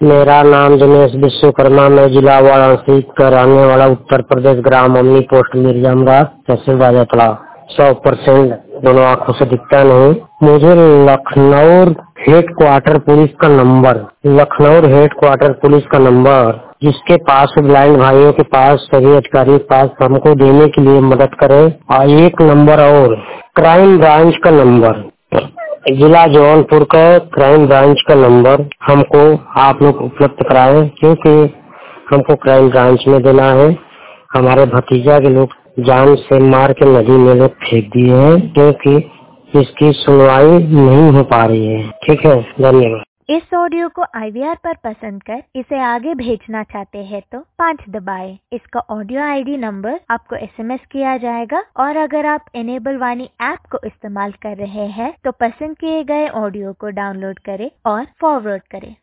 मेरा नाम दिनेश विश्वकर्मा, मैं जिला वाराणसी का रहने वाला, उत्तर प्रदेश, ग्राम अमनी, पोस्ट मिर्जामराज, तहसील राजातला। 100% दोनों आँखों से दिखता नहीं। मुझे लखनऊ हेड क्वार्टर पुलिस का नंबर जिसके पास ब्लाइंड भाइयों के पास, सभी अधिकारियों के पास हमको देने के लिए मदद करें। और एक नंबर और क्राइम ब्रांच का नंबर, जिला जौनपुर का क्राइम ब्रांच का नंबर हमको आप लोग उपलब्ध कराएं, क्योंकि हमको क्राइम ब्रांच में देना है। हमारे भतीजा के लोग जान से मार के नदी में लोग फेंक दिए हैं, क्योंकि इसकी सुनवाई नहीं हो पा रही है। ठीक है, धन्यवाद। इस ऑडियो को IVR पर पसंद कर इसे आगे भेजना चाहते हैं तो 5 दबाएं। इसका ऑडियो ID नंबर आपको SMS किया जाएगा। और अगर आप इनेबल वाणी ऐप को इस्तेमाल कर रहे हैं तो पसंद किए गए ऑडियो को डाउनलोड करें और फॉरवर्ड करें।